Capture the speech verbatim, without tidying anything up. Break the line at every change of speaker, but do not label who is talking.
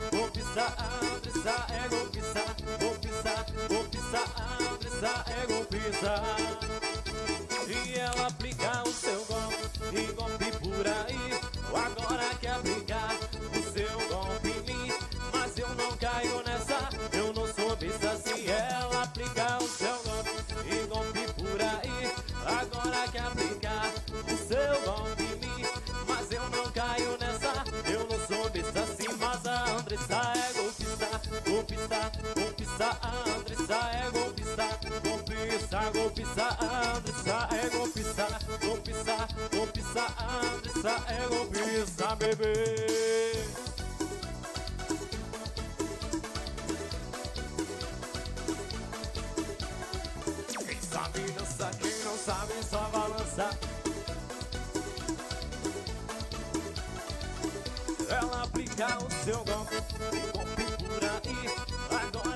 golpista, Andressa é golpista, golpista, golpista, Andressa é golpista. E ela aplica o seu golpe e golpe por aí. Agora quer aplicar o seu golpe em mim, mas eu não caio nessa, eu não sou besta. Se ela aplica o seu golpe e golpe por aí, agora quer aplicar o seu golpe em mim, mas eu não caio nessa, eu não sou besta assim. Mas a Andressa é golpista, golpista, golpista, a Andressa é golpista, golpista, golpista, a Andressa é golpista, golpista, golpista, a Andressa é golpista, bebê. Quem sabe dança, quem não sabe só balança. Ela aplica o seu golpe e golpe por aí, agora